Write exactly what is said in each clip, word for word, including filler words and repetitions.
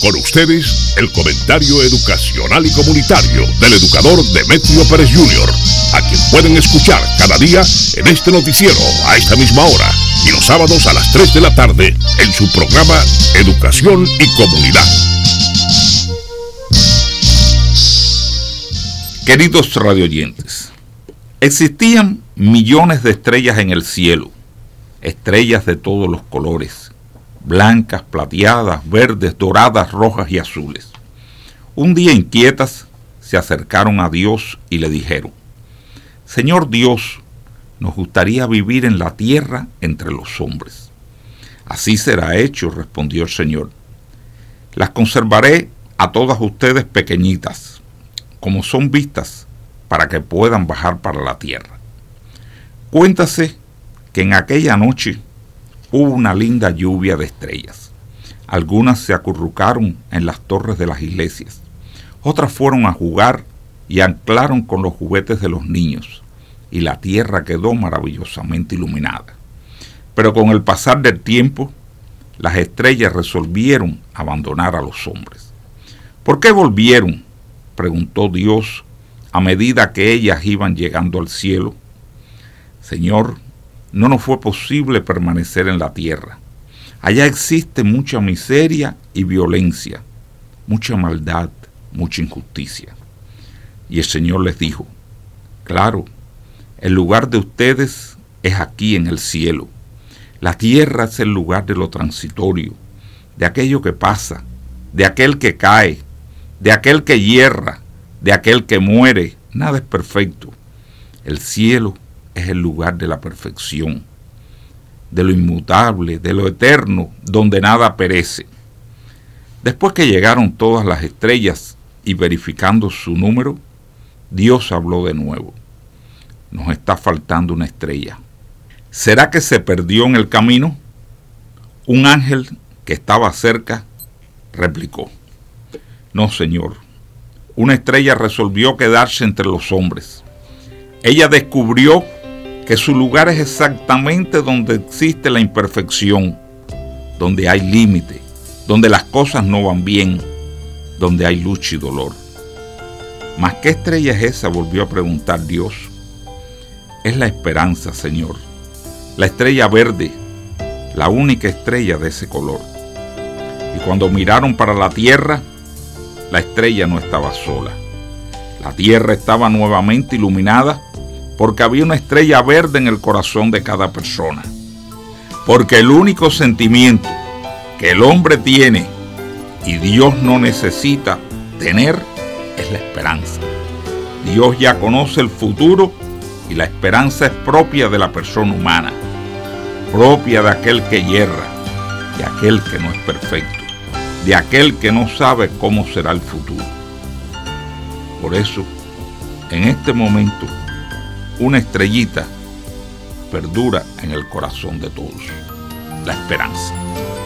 Con ustedes, el comentario educacional y comunitario del educador Demetrio Pérez junior, a quien pueden escuchar cada día en este noticiero a esta misma hora y los sábados a las tres de la tarde en su programa Educación y Comunidad. Queridos radioyentes, existían millones de estrellas en el cielo, estrellas de todos los colores, blancas, plateadas, verdes, doradas, rojas y azules. Un día inquietas se acercaron a Dios y le dijeron: Señor Dios, nos gustaría vivir en la tierra entre los hombres. Así será hecho, respondió el Señor. Las conservaré a todas ustedes pequeñitas, como son vistas, para que puedan bajar para la tierra. Cuéntase que en aquella noche hubo una linda lluvia de estrellas. Algunas se acurrucaron en las torres de las iglesias, otras fueron a jugar y anclaron con los juguetes de los niños, y la tierra quedó maravillosamente iluminada. Pero con el pasar del tiempo, las estrellas resolvieron abandonar a los hombres. ¿Por qué volvieron?, preguntó Dios a medida que ellas iban llegando al cielo. Señor, no nos fue posible permanecer en la tierra. Allá existe mucha miseria y violencia, mucha maldad, mucha injusticia. Y el Señor les dijo: claro, el lugar de ustedes es aquí en el cielo. La tierra es el lugar de lo transitorio, de aquello que pasa, de aquel que cae, de aquel que hierra, de aquel que muere. Nada es perfecto. El cielo es el lugar de la perfección, de lo inmutable, de lo eterno, donde nada perece. Después que llegaron todas las estrellas y verificando su número, Dios habló de nuevo: nos está faltando una estrella. ¿Será que se perdió en el camino? Un ángel que estaba cerca replicó: no, Señor, una estrella resolvió quedarse entre los hombres. Ella descubrió que su lugar es exactamente donde existe la imperfección, donde hay límite, donde las cosas no van bien, donde hay lucha y dolor. ¿Mas qué estrella es esa?, volvió a preguntar Dios. Es la esperanza, Señor, la estrella verde, la única estrella de ese color. Y cuando miraron para la tierra, la estrella no estaba sola. La tierra estaba nuevamente iluminada porque había una estrella verde en el corazón de cada persona. Porque el único sentimiento que el hombre tiene y Dios no necesita tener es la esperanza. Dios ya conoce el futuro y la esperanza es propia de la persona humana, propia de aquel que hierra, de aquel que no es perfecto, de aquel que no sabe cómo será el futuro. Por eso, en este momento, una estrellita perdura en el corazón de todos: la esperanza.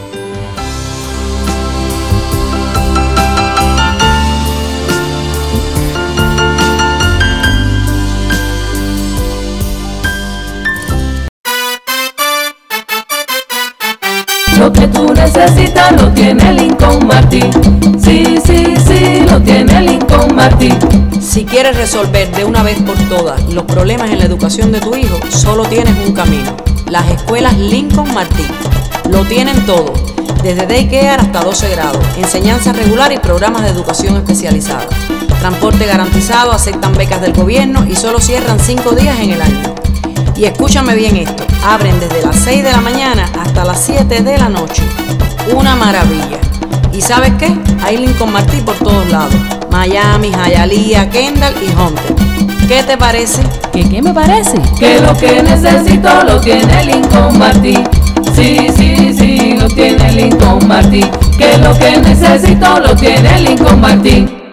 Lo que tú necesitas lo tiene Lincoln Martin. Sí, sí, sí, lo tiene Lincoln Martin. Si quieres resolver de una vez por todas los problemas en la educación de tu hijo, solo tienes un camino: las escuelas Lincoln Martin. Lo tienen todo, desde daycare hasta doce grados, enseñanza regular y programas de educación especializada. Transporte garantizado, aceptan becas del gobierno y solo cierran cinco días en el año. Y escúchame bien esto: abren desde las seis de la mañana hasta las siete de la noche. Una maravilla. ¿Y sabes qué? Hay Lincoln Martin por todos lados: Miami, Hialeah, Kendall y Hunter. ¿Qué te parece? ¿Qué qué me parece? Que lo que necesito lo tiene Lincoln Martin. Sí, sí, sí, lo tiene Lincoln Martin. Que lo que necesito lo tiene Lincoln Martin.